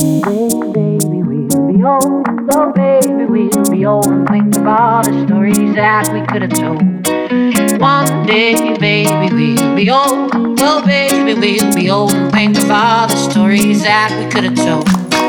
Baby, we'll be old. Oh, baby, we'll be old. And think of all the stories that we could have told. One day, baby, we'll be old. Oh, baby, we'll be old. And think of all the stories that we could have told.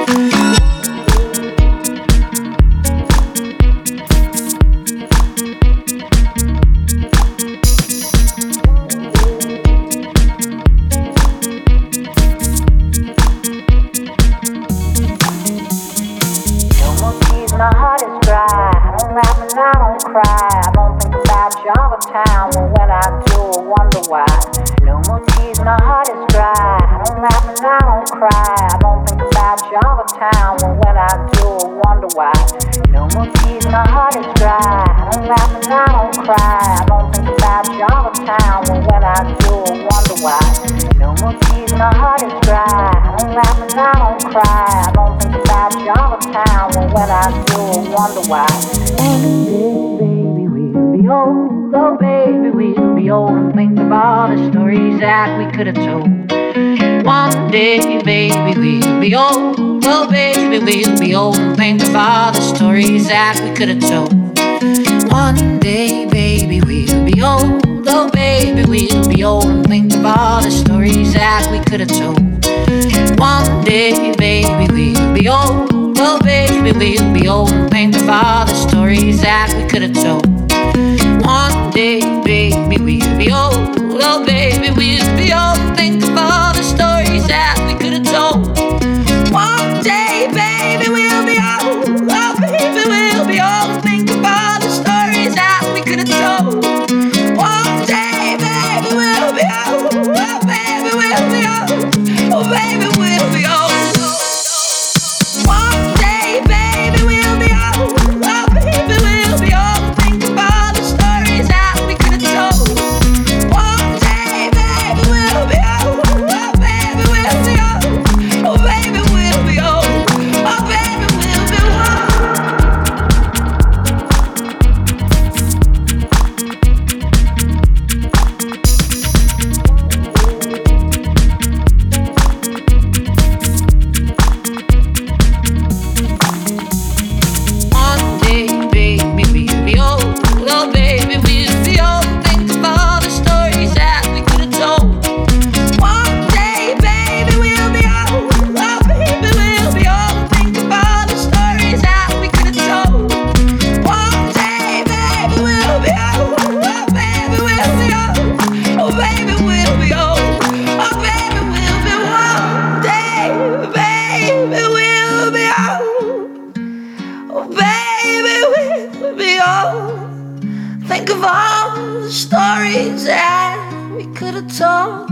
My heart is dry. I don't laugh and I don't cry. I don't think about Jungle Town, but when I do, I wonder why. No more tears, my heart is dry. I don't laugh and I don't cry. I don't think about Jungle Town, but when I do, I wonder why. No more tears, my heart is dry. I don't laugh and I don't cry. I don't think about Jungle Town, but when I do, I wonder why. No more tears, my heart is dry. I don't laugh and I don't cry. I don't think about Jungle Town, but when I do, I wonder why. One day, baby, we'll be old. Oh, baby, we'll be old. And think of all the stories that we could have told. One day, baby, we'll be old. Oh, baby, we'll be old. And think of all the stories that we could have told. One day, baby, we'll be old. Oh, baby, we'll be old. And think of all the stories that we could have told. One day, baby, we'll be old. Oh, baby, we'll be old. And think of all the stories that we could have told. One day, baby, we'll be old. Oh, baby, we'll be old. Think of all the stories that we could have told. One day, baby, we'll be old. Oh, baby, we'll be old. Think of all the stories that we could have told. One day, baby, we'll be old. Oh, baby, we'll be old. Oh, baby, we'll be old. One day, baby, we'll be old. Oh, baby, we'll be old. Think of all the stories that we could have told. One day, baby, we'll be old. Oh, baby, we'll be old. Oh, baby, we'll be old. Oh, baby, we'll be One day, baby, we'll be old. Oh, baby, we'll be old. Think of all the stories that we could have told. One day, baby, we'll be old. Oh, baby, we'll be old. Think of all the stories that we could have told. One day, baby, we'll be old. Oh, baby, we'll be old. Oh, baby, we'll be old. Oh, baby, we'll be one day, baby, we'll be old. Oh, baby, we'll be old. Think of all the stories that we could have told.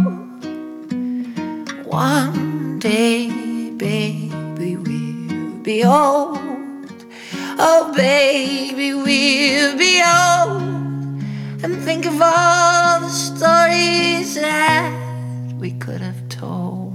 One day, baby, we'll be old. Oh, baby, we'll be old. And think of all the stories that we could have told.